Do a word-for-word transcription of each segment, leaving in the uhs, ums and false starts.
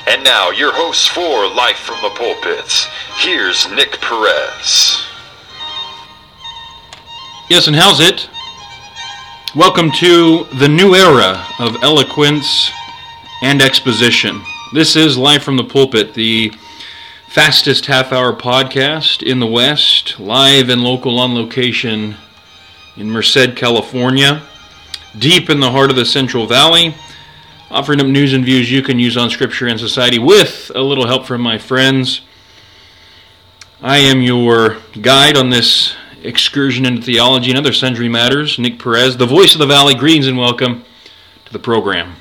And now, your host for Life from the Pulpit, here's Nick Perez. Yes, and how's it? Welcome to the new era of eloquence and exposition. This is Life from the Pulpit, the fastest half-hour podcast in the West, live and local on location in Merced, California, deep in the heart of the Central Valley, offering up news and views you can use on Scripture and society with a little help from my friends. I am your guide on this excursion into theology and other sundry matters, Nick Perez, the voice of the Valley. Greetings and welcome to the program.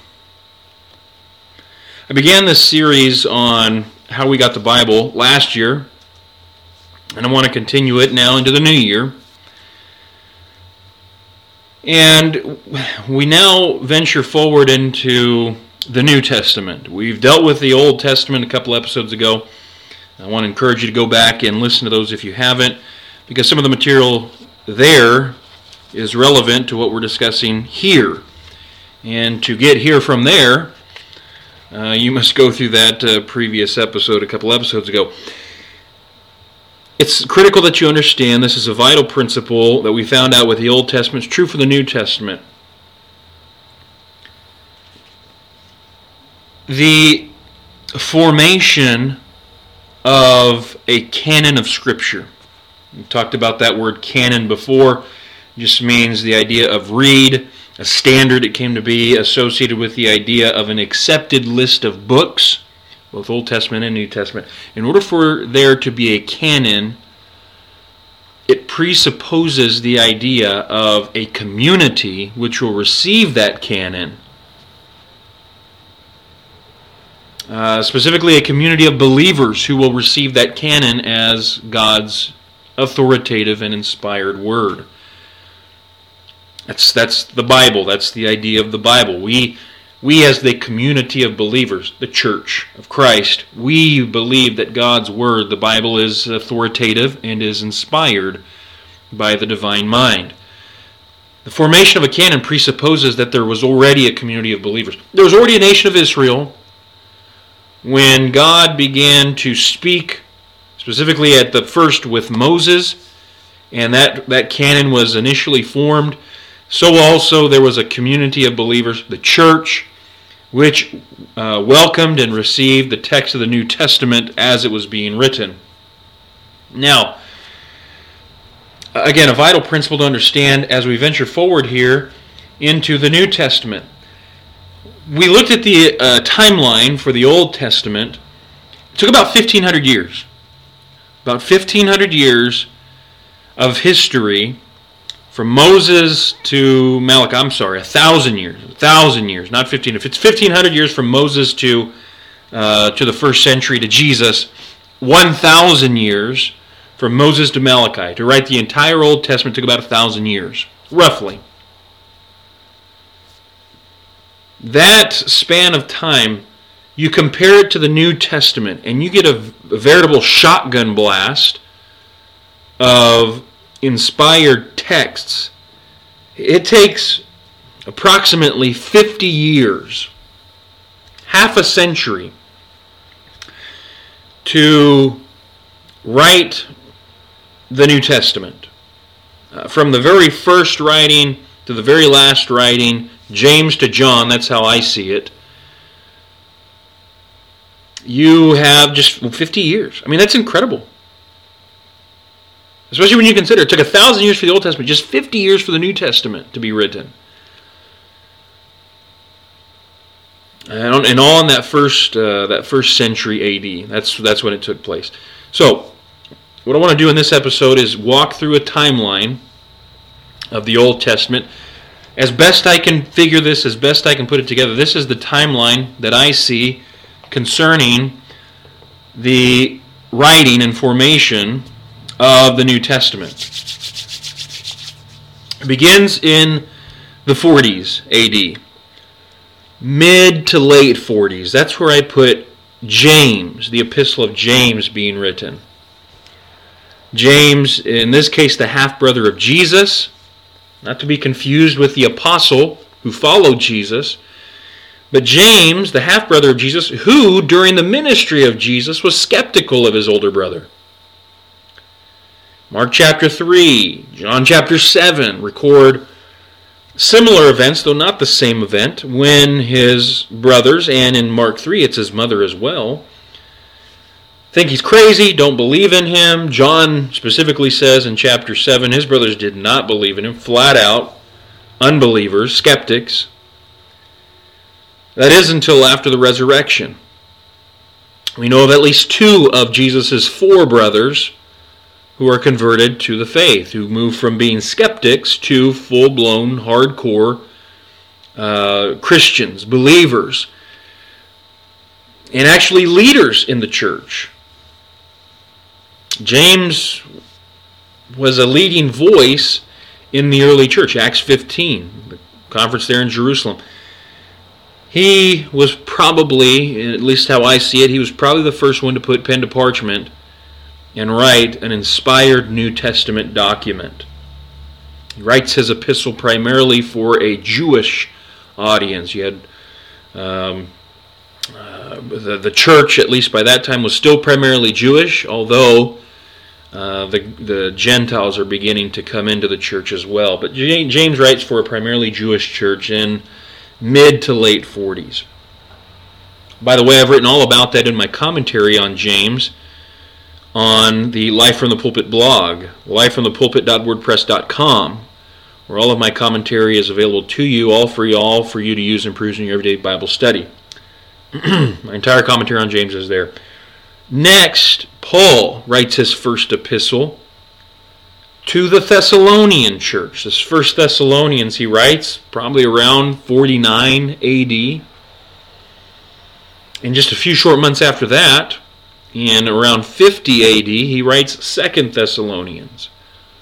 I began this series on how we got the Bible last year, and I want to continue it now into the new year. And we now venture forward into the New Testament. We've dealt with the Old Testament a couple episodes ago. I want to encourage you to go back and listen to those if you haven't, because some of the material there is relevant to what we're discussing here. And to get here from there, uh, you must go through that uh, previous episode a couple episodes ago. It's critical that you understand this is a vital principle that we found out with the Old Testament. It's true for the New Testament. The formation of a canon of Scripture. We talked about that word canon before. It just means the idea of read, a standard. It came to be associated with the idea of an accepted list of books, both Old Testament and New Testament. In order for there to be a canon, it presupposes the idea of a community which will receive that canon. Uh, specifically, a community of believers who will receive that canon as God's authoritative and inspired word. That's that's the Bible. That's the idea of the Bible. We We as the community of believers, the church of Christ, we believe that God's Word, the Bible, is authoritative and is inspired by the divine mind. The formation of a canon presupposes that there was already a community of believers. There was already a nation of Israel when God began to speak, specifically at the first with Moses, and that, that canon was initially formed. So also there was a community of believers, the church, which uh, welcomed and received the text of the New Testament as it was being written. Now, again, a vital principle to understand as we venture forward here into the New Testament. We looked at the uh, timeline for the Old Testament. It took about fifteen hundred years. About fifteen hundred years of history from Moses to Malachi. I'm sorry, a thousand years. A thousand years, not fifteen. If it's fifteen hundred years from Moses to uh, to the first century to Jesus, one thousand years from Moses to Malachi. To write the entire Old Testament took about a thousand years, roughly. That span of time, you compare it to the New Testament, and you get a, a veritable shotgun blast of inspired texts. It takes approximately fifty years, half a century, to write the New Testament. Uh, from the very first writing to the very last writing, James to John, that's how I see it, you have just fifty years. I mean, that's incredible. Especially when you consider it took a thousand years for the Old Testament, just fifty years for the New Testament to be written. And, and all in that first uh, that first century A D. That's that's when it took place. So, what I want to do in this episode is walk through a timeline of the Old Testament. As best I can figure this, as best I can put it together, this is the timeline that I see concerning the writing and formation of the New Testament. It begins in the forties A D. Mid to late forties. That's where I put James, the Epistle of James being written. James, in this case, the half-brother of Jesus, not to be confused with the apostle who followed Jesus, But James, the half-brother of Jesus, who during the ministry of Jesus was skeptical of his older brother. Mark chapter three, John chapter seven record similar events, though not the same event, when his brothers, and in Mark three it's his mother as well, think he's crazy, don't believe in him. John specifically says in chapter seven his brothers did not believe in him, flat out, unbelievers, skeptics. That is until after the resurrection. We know of at least two of Jesus' four brothers who are converted to the faith, who move from being skeptics to full-blown, hardcore uh, Christians, believers, and actually leaders in the church. James was a leading voice in the early church, Acts fifteen, the conference there in Jerusalem. He was probably, at least how I see it, he was probably the first one to put pen to parchment and write an inspired New Testament document. He writes his epistle primarily for a Jewish audience. You had um, uh, the, the church, at least by that time, was still primarily Jewish, although uh, the, the Gentiles are beginning to come into the church as well. But James writes for a primarily Jewish church in mid to late forties. By the way, I've written all about that in my commentary on James on the Life from the Pulpit blog, life from the pulpit dot wordpress dot com, where all of my commentary is available to you, all free, all for you to use and peruse in your everyday Bible study. My entire commentary on James is there. Next, Paul writes his first epistle to the Thessalonian church. This First Thessalonians, he writes, probably around forty-nine A D. And just a few short months after that, in around fifty A D, he writes Second Thessalonians.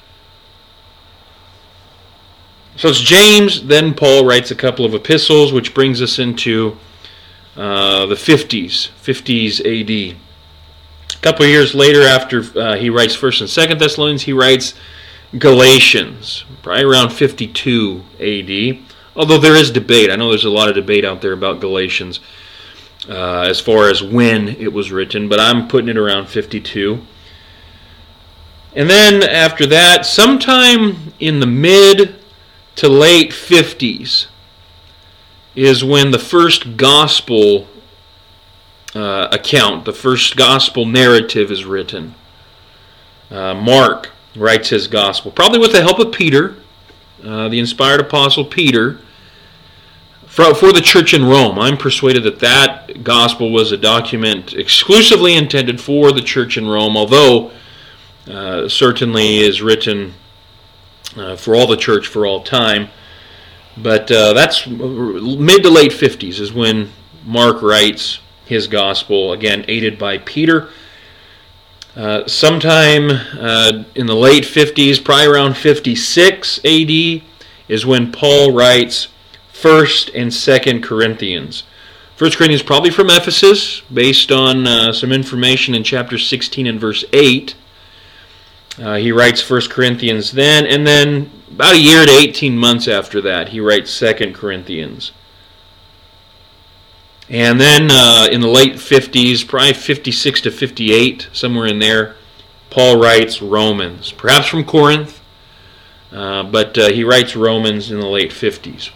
So it's James, then Paul writes a couple of epistles, which brings us into uh, the fifties, fifties A D. A couple of years later, after uh, he writes First and Second Thessalonians, he writes Galatians, probably around fifty-two A D. Although there is debate. I know there's a lot of debate out there about Galatians uh, as far as when it was written, but I'm putting it around fifty-two. And then after that, sometime in the mid to late fifties is when the first gospel uh, account, the first gospel narrative is written. Uh, Mark writes his gospel, probably with the help of Peter, uh, the inspired apostle Peter, for, for the church in Rome. I'm persuaded that that gospel was a document exclusively intended for the church in Rome, although uh, certainly is written uh, for all the church for all time. But uh, that's mid to late fifties is when Mark writes his gospel, again aided by Peter. Uh, sometime uh, in the late fifties, probably around fifty-six A D, is when Paul writes First and Second Corinthians. First Corinthians probably from Ephesus, based on uh, some information in chapter sixteen and verse eight. Uh, he writes First Corinthians then, and then about a year to eighteen months after that, he writes Second Corinthians. And then uh, in the late fifties, probably fifty-six to fifty-eight, somewhere in there, Paul writes Romans, perhaps from Corinth, uh, but uh, he writes Romans in the late fifties.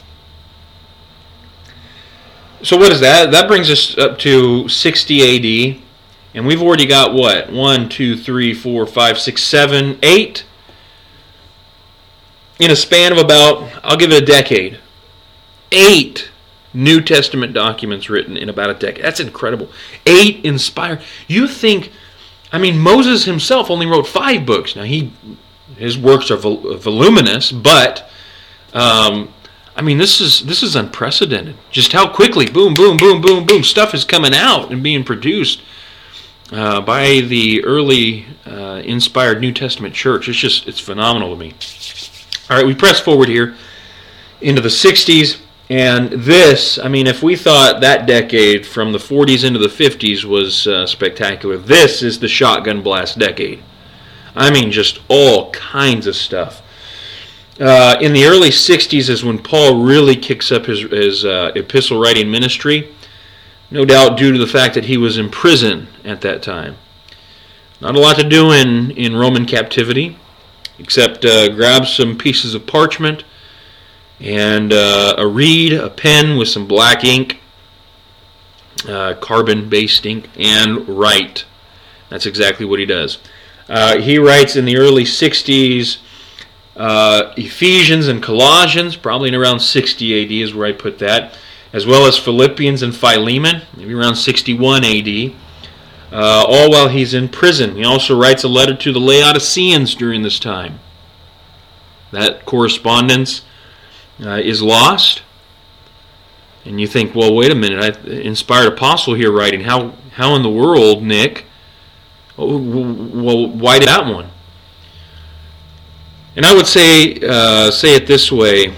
So what is that? That brings us up to sixty A D, and we've already got what? One, two, three, four, five, six, seven, eight, in a span of about, I'll give it a decade, eight New Testament documents written in about a decade. That's incredible. Eight inspired. You think, I mean, Moses himself only wrote five books. Now, he, his works are vol- voluminous, but, um, I mean, this is this is unprecedented. Just how quickly, boom, boom, boom, boom, boom, stuff is coming out and being produced uh, by the early uh, inspired New Testament church. It's just, it's phenomenal to me. All right, we press forward here into the sixties. And this, I mean, if we thought that decade from the forties into the fifties was uh, spectacular, this is the shotgun blast decade. I mean, just all kinds of stuff. Uh, in the early sixties is when Paul really kicks up his, his uh, epistle writing ministry, no doubt due to the fact that he was in prison at that time. Not a lot to do in, in Roman captivity, except uh, grab some pieces of parchment and uh, a reed, a pen with some black ink, uh, carbon-based ink, and write. That's exactly what he does. Uh, he writes in the early sixties uh, Ephesians and Colossians, probably in around sixty A D is where I put that, as well as Philippians and Philemon, maybe around sixty-one A D, uh, all while he's in prison. He also writes a letter to the Laodiceans during this time. That correspondence uh, is lost. And you think, well, wait a minute, I inspired apostle here writing. How how in the world, Nick? Well, why did that one? And I would say uh, say it this way.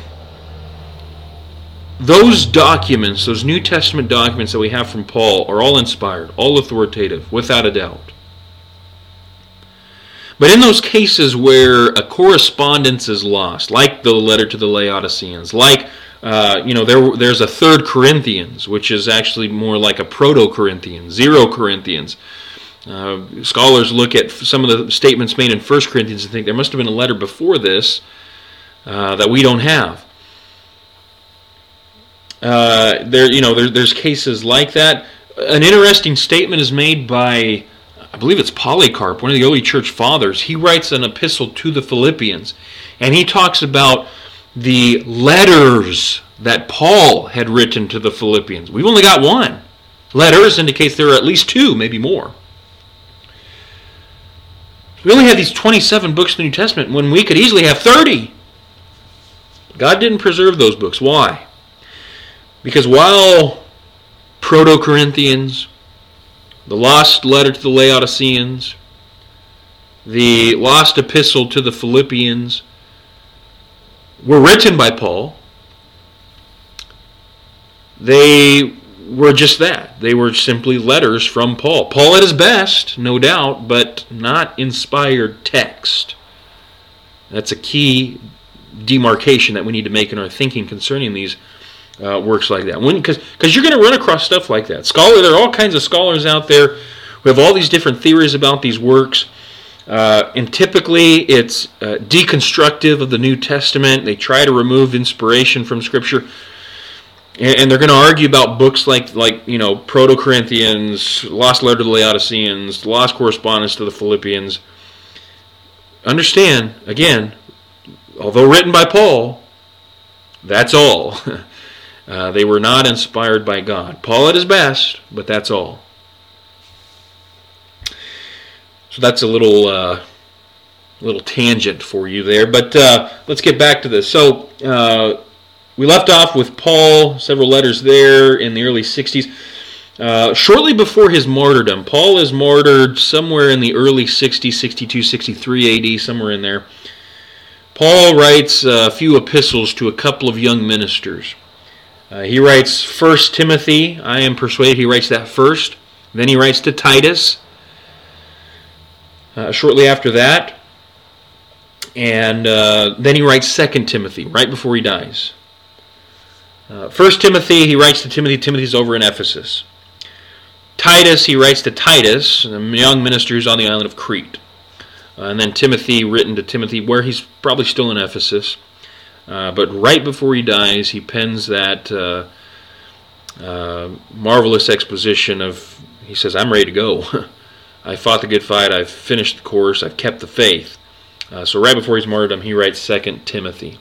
Those documents, those New Testament documents that we have from Paul are all inspired, all authoritative, without a doubt. But in those cases where a correspondence is lost, like the letter to the Laodiceans, like, uh, you know, there there's a third Corinthians, which is actually more like a proto-Corinthians, zero Corinthians. Uh, scholars look at some of the statements made in First Corinthians and think there must have been a letter before this uh, that we don't have. Uh, there, you know, there, there's cases like that. An interesting statement is made by, I believe it's Polycarp, one of the early church fathers. He writes an epistle to the Philippians, and he talks about the letters that Paul had written to the Philippians. We've only got one. Letters indicates there are at least two, maybe more. We only have these twenty-seven books in the New Testament when we could easily have thirty. God didn't preserve those books. Why? Because while Proto-Corinthians, the lost letter to the Laodiceans, the lost epistle to the Philippians were written by Paul, they were just that. They were simply letters from Paul. Paul at his best, no doubt, but not inspired text. That's a key demarcation that we need to make in our thinking concerning these uh, works like that. Because because you're going to run across stuff like that. Scholar, there are all kinds of scholars out there who have all these different theories about these works. Uh, and typically it's uh, deconstructive of the New Testament. They try to remove inspiration from Scripture. And they're going to argue about books like, like you know, Proto-Corinthians, Lost Letter to the Laodiceans, Lost Correspondence to the Philippians. Understand, again, although written by Paul, that's all. uh, they were not inspired by God. Paul at his best, but that's all. So that's a little uh, little tangent for you there. But uh, let's get back to this. So, uh, we left off with Paul, several letters there in the early sixties. Uh, shortly before his martyrdom, Paul is martyred somewhere in the early sixties, sixty-two, sixty-three A D, somewhere in there. Paul writes a few epistles to a couple of young ministers. Uh, he writes First Timothy. I am persuaded he writes that first. Then he writes to Titus uh, shortly after that. And uh, then he writes Second Timothy right before he dies. Uh, First Timothy, he writes to Timothy. Timothy's over in Ephesus. Titus, he writes to Titus, a young minister who's on the island of Crete. Uh, and then Timothy, written to Timothy, where he's probably still in Ephesus. Uh, but right before he dies, he pens that uh, uh, marvelous exposition of, he says, I'm ready to go. I fought the good fight. I've finished the course. I've kept the faith. Uh, so right before his martyrdom, he writes Second Timothy.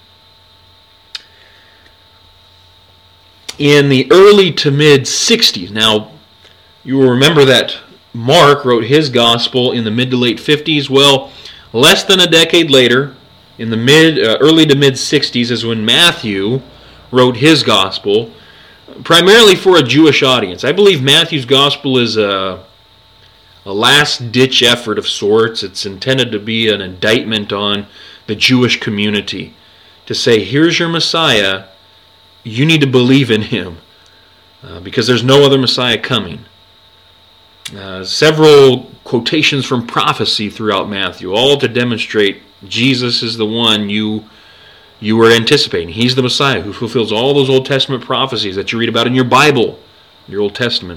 In the early to mid-sixties, now you will remember that Mark wrote his gospel in the mid to late fifties. Well, less than a decade later, in the mid, uh, early to mid-sixties, is when Matthew wrote his gospel, primarily for a Jewish audience. I believe Matthew's gospel is a, a last-ditch effort of sorts. It's intended to be an indictment on the Jewish community, to say, here's your Messiah. You need to believe in him uh, because there's no other Messiah coming. Uh, several quotations from prophecy throughout Matthew, all to demonstrate Jesus is the one you you were anticipating. He's the Messiah who fulfills all those Old Testament prophecies that you read about in your Bible, your Old Testament.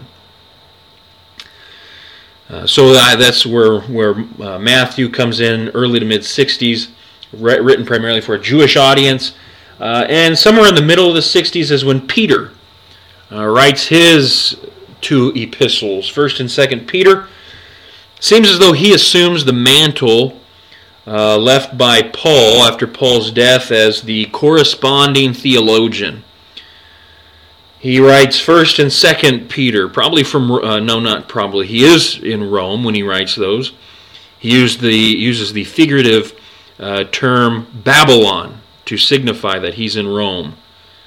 Uh, so uh, that's where where uh, Matthew comes in, early to mid sixties, written primarily for a Jewish audience. Uh, and somewhere in the middle of the sixties is when Peter uh, writes his two epistles, First and Second Peter. Seems as though he assumes the mantle uh, left by Paul after Paul's death as the corresponding theologian. He writes First and Second Peter, probably from uh, no, not probably. He is in Rome when he writes those. He used the uses the figurative uh, term Babylon to signify that he's in Rome.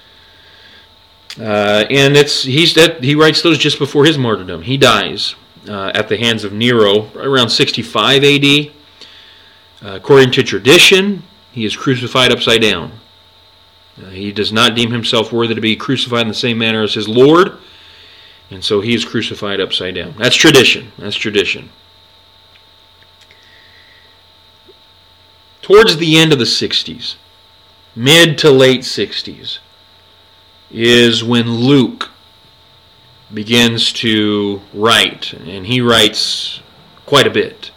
Uh, and it's he's that he writes those just before his martyrdom. He dies uh, at the hands of Nero around sixty-five A D. Uh, according to tradition, he is crucified upside down. Uh, he does not deem himself worthy to be crucified in the same manner as his Lord, and so he is crucified upside down. That's tradition. That's tradition. Towards the end of the sixties, mid to late sixties, is when Luke begins to write, and he writes quite a bit.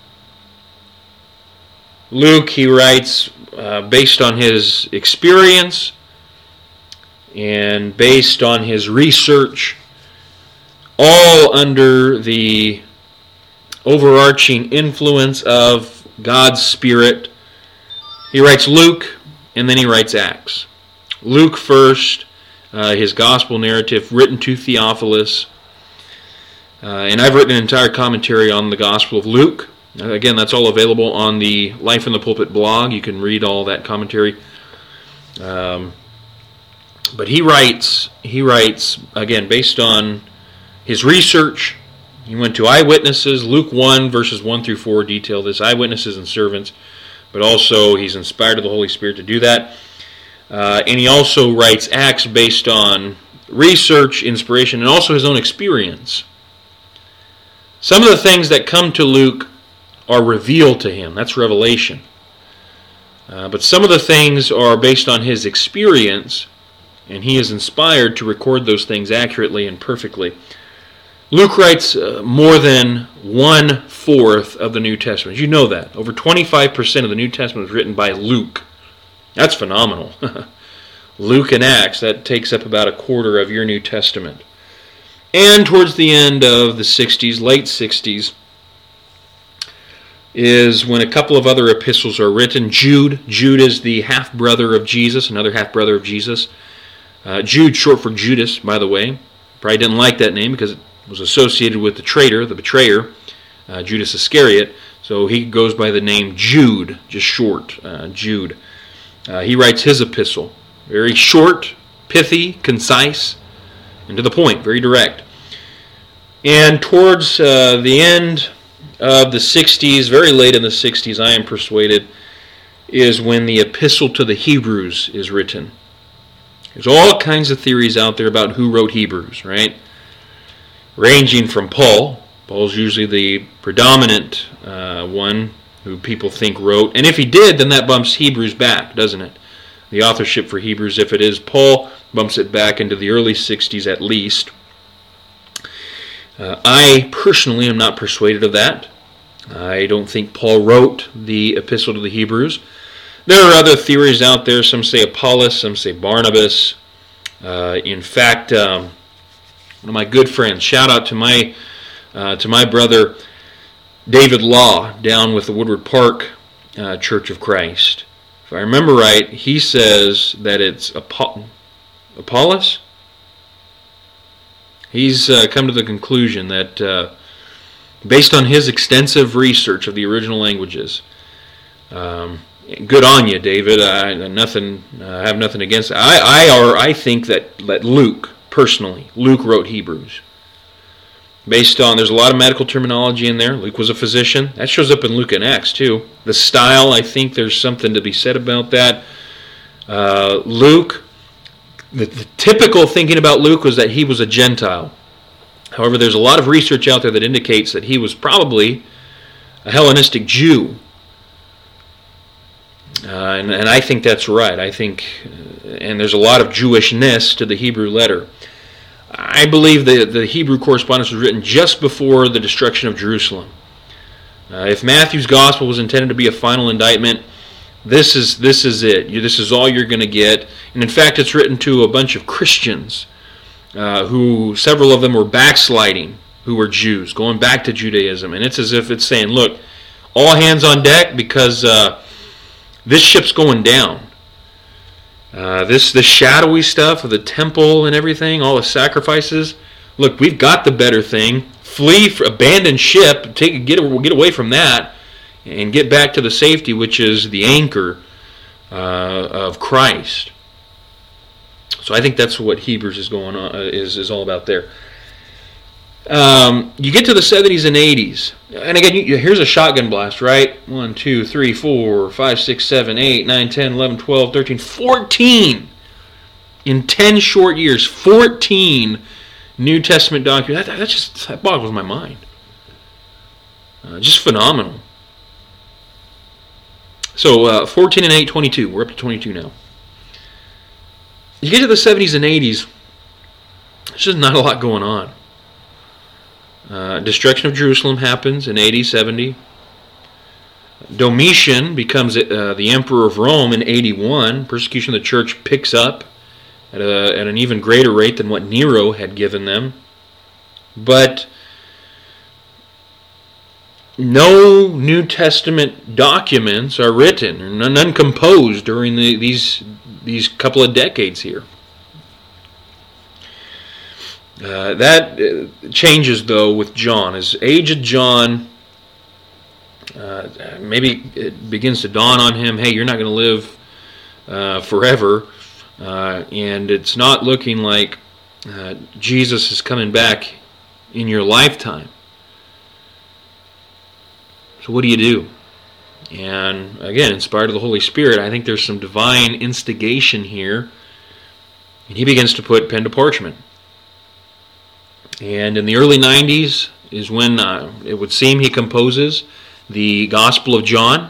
Luke, he writes uh, based on his experience and based on his research, all under the overarching influence of God's Spirit. He writes Luke, and then he writes Acts. Luke first, uh, his gospel narrative written to Theophilus. Uh, and I've written an entire commentary on the Gospel of Luke. Uh, again, that's all available on the Life in the Pulpit blog. You can read all that commentary. Um, but he writes, he writes, again, based on his research. He went to eyewitnesses. Luke one, verses one through four detail this, eyewitnesses and servants. But also, he's inspired of the Holy Spirit to do that. Uh, and he also writes Acts based on research, inspiration, and also his own experience. Some of the things that come to Luke are revealed to him. That's revelation. Uh, but some of the things are based on his experience, and he is inspired to record those things accurately and perfectly. Luke writes uh, more than one-fourth of the New Testament. You know that. Over twenty-five percent of the New Testament was written by Luke. That's phenomenal. Luke and Acts, that takes up about a quarter of your New Testament. And towards the end of the sixties, late sixties, is when a couple of other epistles are written. Jude. Jude is the half-brother of Jesus, another half-brother of Jesus. Uh, Jude, short for Judas, by the way. Probably didn't like that name because it was associated with the traitor, the betrayer, uh, Judas Iscariot. So he goes by the name Jude, just short, uh, Jude. Uh, he writes his epistle. Very short, pithy, concise, and to the point, very direct. And towards uh, the end of the sixties, very late in the sixties, I am persuaded, is when the epistle to the Hebrews is written. There's all kinds of theories out there about who wrote Hebrews, right? Ranging from Paul. Paul's usually the predominant uh, one who people think wrote. And if he did, then that bumps Hebrews back, doesn't it? The authorship for Hebrews, if it is Paul, bumps it back into the early sixties at least. Uh, I personally am not persuaded of that. I don't think Paul wrote the epistle to the Hebrews. There are other theories out there. Some say Apollos, some say Barnabas. Uh, in fact, um, one of my good friends, shout out to my uh, to my brother David Law down with the Woodward Park uh, Church of Christ. If I remember right, he says that it's Apo- Apollos. He's uh, come to the conclusion that, uh, based on his extensive research of the original languages, um, good on you, David. I nothing. I have nothing against it. I, I, or I think that, that Luke, personally, Luke wrote Hebrews. Based on, there's a lot of medical terminology in there. Luke was a physician. That shows up in Luke and Acts, too. The style, I think there's something to be said about that. Uh, Luke, the, the typical thinking about Luke was that he was a Gentile. However, there's a lot of research out there that indicates that he was probably a Hellenistic Jew. Uh, and, and I think that's right. I think, uh, and there's a lot of Jewishness to the Hebrew letter. I believe the, the Hebrew correspondence was written just before the destruction of Jerusalem. Uh, if Matthew's gospel was intended to be a final indictment, this is this is it. You, this is all you're going to get. And in fact, it's written to a bunch of Christians uh, who, several of them were backsliding, who were Jews, going back to Judaism. And it's as if it's saying, look, all hands on deck because uh, this ship's going down. Uh, this this shadowy stuff of the temple and everything, all the sacrifices. Look, we've got the better thing. Flee, abandon ship, take get get away from that, and get back to the safety, which is the anchor uh, of Christ. So I think that's what Hebrews is going on is is all about there. Um, you get to the seventies and eighties, and again, you, here's a shotgun blast, right? one, two, three, four, five, six, seven, eight, nine, ten, eleven, twelve, thirteen, fourteen in ten short years, fourteen New Testament documents. That, that just that boggles my mind. Uh, just phenomenal. So uh, fourteen and eight, twenty-two. We're up to twenty-two now. You get to the seventies and eighties, there's just not a lot going on. Uh, destruction of Jerusalem happens in A D seventy. Domitian becomes uh, the emperor of Rome in eighty-one. Persecution of the church picks up at, a, at an even greater rate than what Nero had given them. But no New Testament documents are written, or none, none composed during the, these, these couple of decades here. Uh, that uh, changes, though, with John. As aged John, uh, maybe it begins to dawn on him, hey, you're not going to live uh, forever, uh, and it's not looking like uh, Jesus is coming back in your lifetime. So what do you do? And again, inspired of the Holy Spirit, I think there's some divine instigation here, and he begins to put pen to parchment. And in the early nineties is when uh, it would seem he composes the Gospel of John.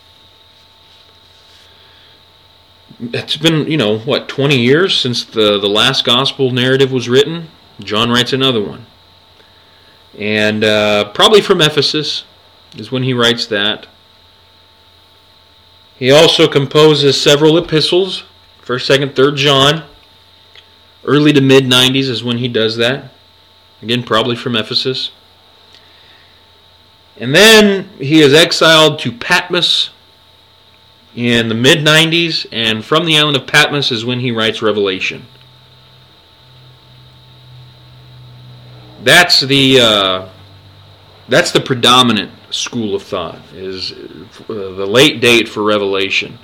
It's been, you know, what, twenty years since the, the last Gospel narrative was written. John writes another one. And uh, probably from Ephesus is when he writes that. He also composes several epistles, first, second, third John. Early to mid nineties is when he does that. Again, probably from Ephesus. And then he is exiled to Patmos in the mid nineties, and from the island of Patmos is when he writes Revelation. That's the uh, that's the predominant school of thought, is uh, the late date for Revelation.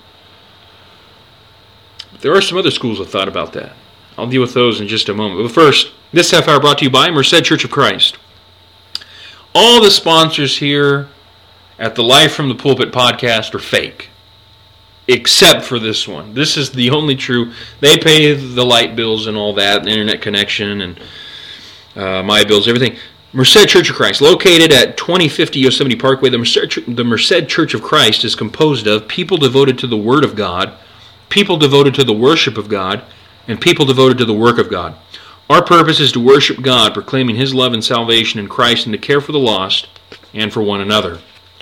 But there are some other schools of thought about that. I'll deal with those in just a moment. But first, this half hour brought to you by Merced Church of Christ. All the sponsors here at the Life from the Pulpit podcast are fake, except for this one. This is the only true. They pay the light bills and all that, the internet connection and uh, my bills, everything. Merced Church of Christ, located at twenty fifty Yosemite Parkway. The Merced, the Merced Church of Christ is composed of people devoted to the Word of God, people devoted to the worship of God, and people devoted to the work of God. Our purpose is to worship God, proclaiming His love and salvation in Christ, and to care for the lost and for one another.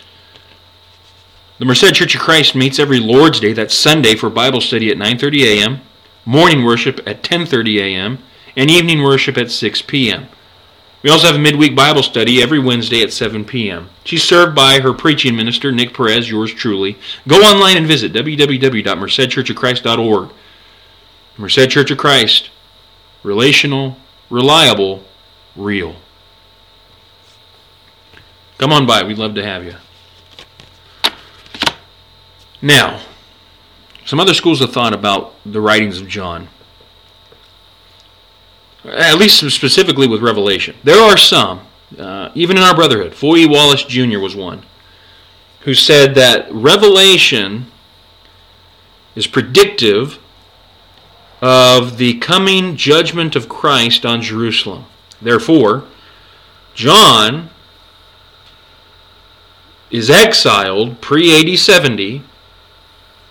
The Merced Church of Christ meets every Lord's Day, that's Sunday, for Bible study at nine thirty a.m., morning worship at ten thirty a.m., and evening worship at six p.m. We also have a midweek Bible study every Wednesday at seven p.m. She's served by her preaching minister, Nick Perez, yours truly. Go online and visit w w w dot merced church of christ dot org. Merced Church of Christ. Relational, reliable, real. Come on by. We'd love to have you. Now, some other schools of thought about the writings of John. At least specifically with Revelation. There are some, uh, even in our brotherhood. Foye Wallace Junior was one, who said that Revelation is predictive of the coming judgment of Christ on Jerusalem. Therefore, John is exiled pre-A D seventy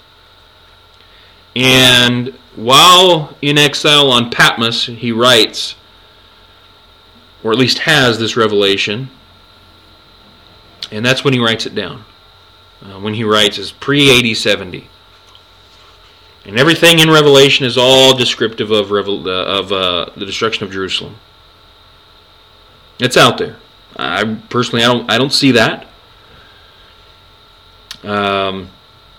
And while in exile on Patmos, he writes, or at least has this revelation, and that's when he writes it down. Uh, when he writes is pre-A D seventy. And everything in Revelation is all descriptive of, Revel- uh, of uh, the destruction of Jerusalem. It's out there. I personally, I don't, I don't see that. Um,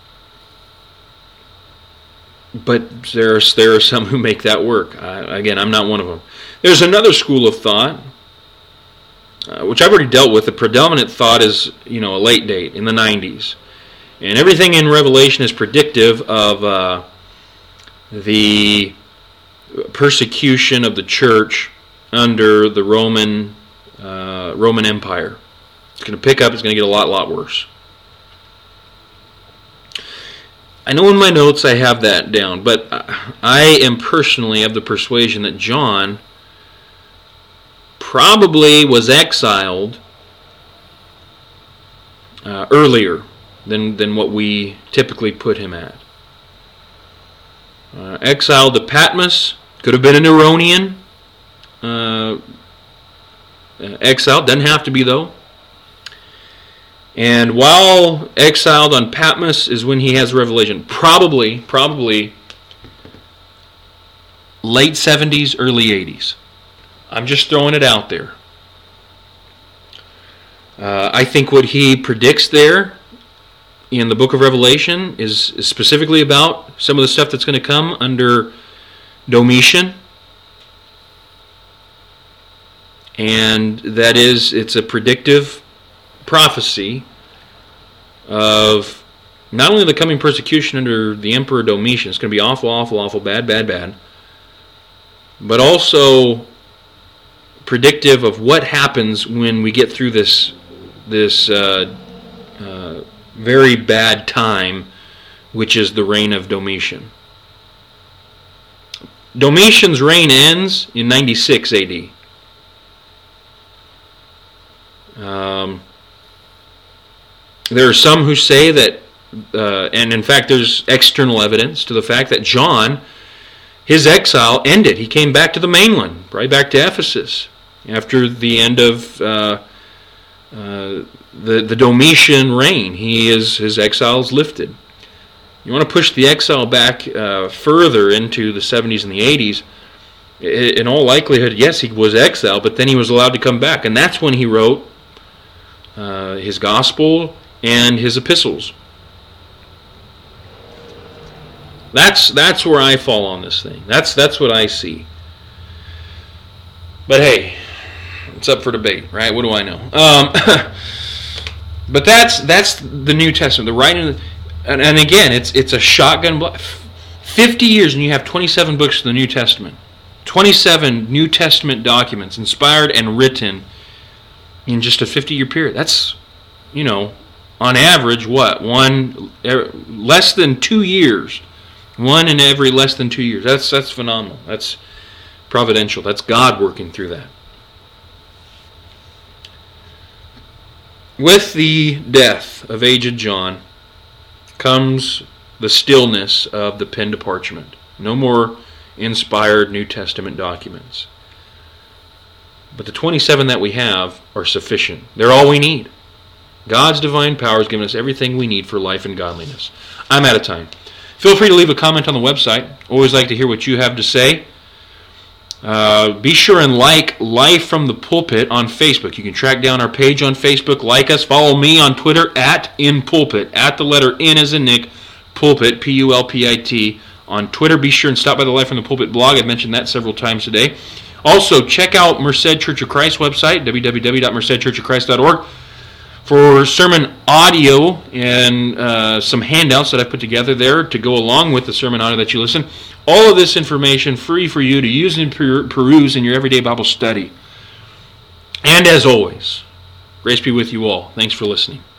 but there's there are some who make that work. I, again, I'm not one of them. There's another school of thought, uh, which I've already dealt with. The predominant thought is, you know, a late date in the nineties, and everything in Revelation is predictive of uh, the persecution of the church under the Roman uh, Roman Empire. It's going to pick up. It's going to get a lot, lot worse. I know in my notes I have that down, but I am personally of the persuasion that John probably was exiled uh, earlier than, than what we typically put him at. Uh, exiled to Patmos, could have been a Neronian uh, exile, doesn't have to be though. And while exiled on Patmos is when he has revelation. Probably, probably late seventies, early eighties. I'm just throwing it out there. Uh, I think what he predicts there in the book of Revelation is, is specifically about some of the stuff that's going to come under Domitian. And that is, it's a predictive prophecy of not only the coming persecution under the Emperor Domitian, it's going to be awful, awful, awful, bad, bad, bad, but also predictive of what happens when we get through this this uh, uh, very bad time, which is the reign of Domitian. Domitian's reign ends in ninety-six A D. Um, there are some who say that, uh, and in fact there's external evidence to the fact that John, his exile ended. He came back to the mainland, right back to Ephesus, after the end of uh, uh, the, the Domitian reign. He is, his exile is lifted. You want to push the exile back uh, further into the seventies and the eighties, in all likelihood, yes, he was exiled, but then he was allowed to come back, and that's when he wrote Uh, his gospel and his epistles. That's that's where I fall on this thing. That's that's what I see. But hey, it's up for debate, right? What do I know? Um, but that's that's the New Testament, the writing, and, and again, it's it's a shotgun block. Fifty years, and you have twenty-seven books of the New Testament, twenty-seven New Testament documents, inspired and written in just a fifty-year period. That's, you know, on average, what? One, less than two years. One in every less than two years. That's that's phenomenal. That's providential. That's God working through that. With the death of aged John comes the stillness of the pen to parchment. No more inspired New Testament documents. But the twenty-seven that we have are sufficient. They're all we need. God's divine power has given us everything we need for life and godliness. I'm out of time. Feel free to leave a comment on the website. Always like to hear what you have to say. Uh, be sure and like Life from the Pulpit on Facebook. You can track down our page on Facebook, like us, follow me on Twitter at InPulpit, at the letter N as in Nick, Pulpit, P U L P I T. On Twitter, be sure and stop by the Life from the Pulpit blog. I've mentioned that several times today. Also, check out Merced Church of Christ website, w w w dot merced church of christ dot org, for sermon audio and uh, some handouts that I've put together there to go along with the sermon audio that you listen. All of this information free for you to use and per- peruse in your everyday Bible study. And as always, grace be with you all. Thanks for listening.